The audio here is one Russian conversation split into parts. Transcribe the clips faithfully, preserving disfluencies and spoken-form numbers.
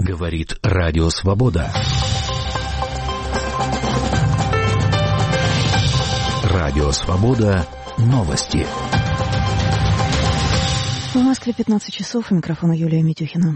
Говорит Радио Свобода. Радио Свобода. Новости. В Москве пятнадцать часов. У микрофона Юлия Митюхина.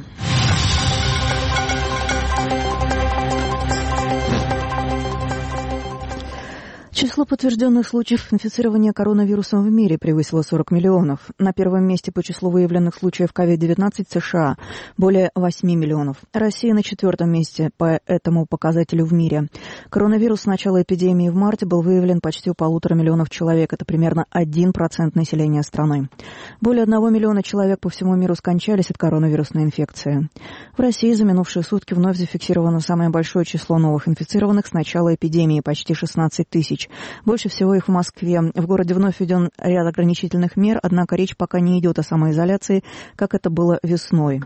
Число подтвержденных случаев инфицирования коронавирусом в мире превысило сорок миллионов. На первом месте по числу выявленных случаев ковид девятнадцать США – более восемь миллионов. Россия на четвертом месте по этому показателю в мире. Коронавирус с начала эпидемии в марте был выявлен почти у полутора миллионов человек. Это примерно один процент населения страны. Более одного миллиона человек по всему миру скончались от коронавирусной инфекции. В России за минувшие сутки вновь зафиксировано самое большое число новых инфицированных с начала эпидемии – почти шестнадцать тысяч. Больше всего их в Москве. В городе вновь введен ряд ограничительных мер, однако речь пока не идет о самоизоляции, как это было весной.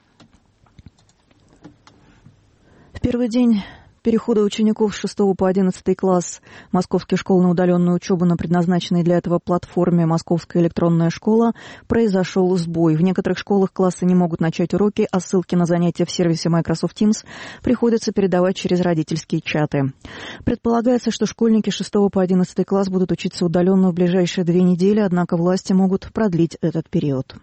В первый день перехода учеников с шестого по одиннадцатый класс московских школ на удаленную учебу на предназначенной для этого платформе «Московская электронная школа» произошел сбой. В некоторых школах классы не могут начать уроки, а ссылки на занятия в сервисе Microsoft Teams приходится передавать через родительские чаты. Предполагается, что школьники с шестого по одиннадцатый класс будут учиться удаленно в ближайшие две недели, однако власти могут продлить этот период.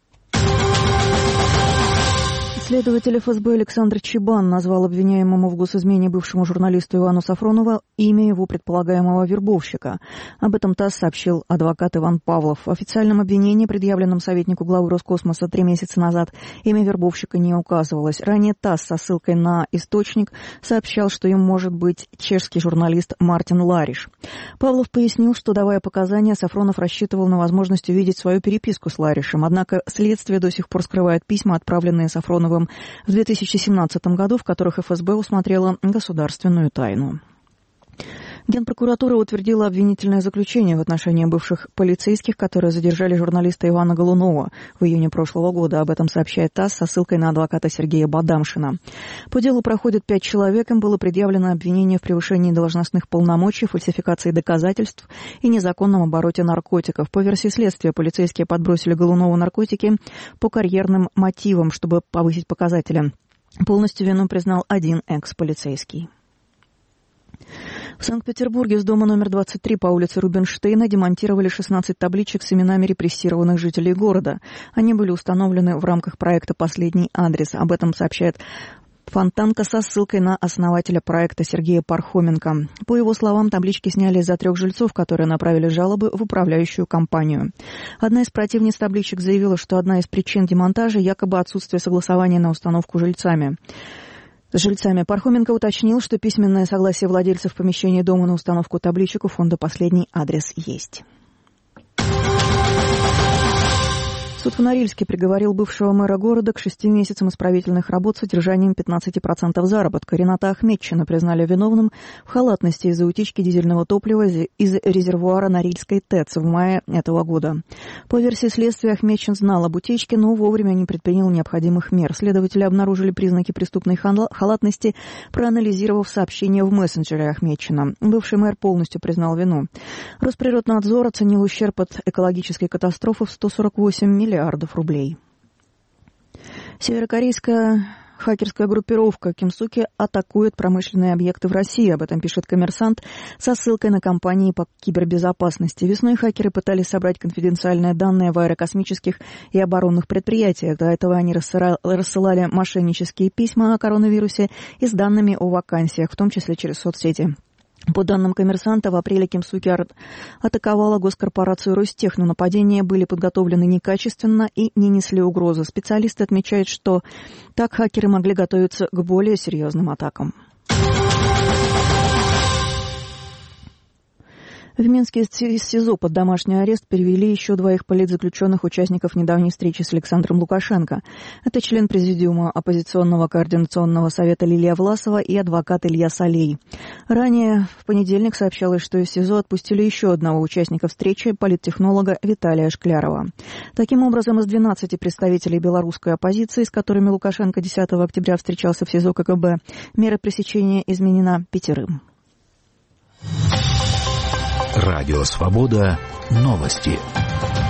Следователь эф эс бэ Александр Чебан назвал обвиняемому в госизмене бывшему журналисту Ивану Сафронову имя его предполагаемого вербовщика. Об этом ТАСС сообщил адвокат Иван Павлов. В официальном обвинении, предъявленном советнику главы Роскосмоса три месяца назад, имя вербовщика не указывалось. Ранее ТАСС со ссылкой на источник сообщал, что им может быть чешский журналист Мартин Лариш. Павлов пояснил, что, давая показания, Сафронов рассчитывал на возможность увидеть свою переписку с Ларишем. Однако следствие до сих пор скрывает письма, отправленные Сафроновым в две тысячи семнадцатом году, в которых эф эс бэ усмотрела государственную тайну. Генпрокуратура утвердила обвинительное заключение в отношении бывших полицейских, которые задержали журналиста Ивана Голунова в июне прошлого года. Об этом сообщает ТАСС со ссылкой на адвоката Сергея Бадамшина. По делу проходит пять человек. Им было предъявлено обвинение в превышении должностных полномочий, фальсификации доказательств и незаконном обороте наркотиков. По версии следствия, полицейские подбросили Голунову наркотики по карьерным мотивам, чтобы повысить показатели. Полностью вину признал один экс-полицейский. В Санкт-Петербурге с дома номер двадцать три по улице Рубинштейна демонтировали шестнадцать табличек с именами репрессированных жителей города. Они были установлены в рамках проекта «Последний адрес». Об этом сообщает Фонтанка со ссылкой на основателя проекта Сергея Пархоменко. По его словам, таблички сняли из-за трех жильцов, которые направили жалобы в управляющую компанию. Одна из противниц табличек заявила, что одна из причин демонтажа якобы отсутствие согласования на установку жильцами. С жильцами Пархоменко уточнил, что письменное согласие владельцев помещения дома на установку табличек у фонда «Последний адрес» есть. Суд в Норильске приговорил бывшего мэра города к шести месяцам исправительных работ с содержанием пятнадцати процентов заработка. Рената Ахметчина признали виновным в халатности из-за утечки дизельного топлива из резервуара Норильской ТЭЦ в мае этого года. По версии следствия, Ахметчин знал об утечке, но вовремя не предпринял необходимых мер. Следователи обнаружили признаки преступной халатности, проанализировав сообщения в мессенджере Ахметчина. Бывший мэр полностью признал вину. Росприроднадзор оценил ущерб от экологической катастрофы в сто сорок восемь миллиардов рублей. Северокорейская хакерская группировка Кимсуки атакует промышленные объекты в России. Об этом пишет «Коммерсант» со ссылкой на компании по кибербезопасности. Весной хакеры пытались собрать конфиденциальные данные в аэрокосмических и оборонных предприятиях. До этого они рассылали мошеннические письма о коронавирусе и с данными о вакансиях, в том числе через соцсети. По данным «Коммерсанта», в апреле Кимсуки атаковала госкорпорацию «Ростех», но нападения были подготовлены некачественно и не несли угрозы. Специалисты отмечают, что так хакеры могли готовиться к более серьезным атакам. В Минске из СИЗО под домашний арест перевели еще двоих политзаключенных, участников недавней встречи с Александром Лукашенко. Это член Президиума оппозиционного координационного совета Лилия Власова и адвокат Илья Солей. Ранее в понедельник сообщалось, что из СИЗО отпустили еще одного участника встречи, политтехнолога Виталия Шклярова. Таким образом, из двенадцати представителей белорусской оппозиции, с которыми Лукашенко десятого октября встречался в СИЗО ка гэ бэ, мера пресечения изменена пятерым. Радио Свобода. Новости.